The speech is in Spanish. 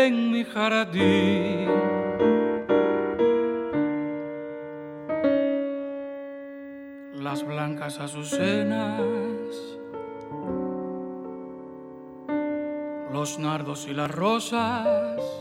en mi jardín. Las blancas azucenas, los nardos y las rosas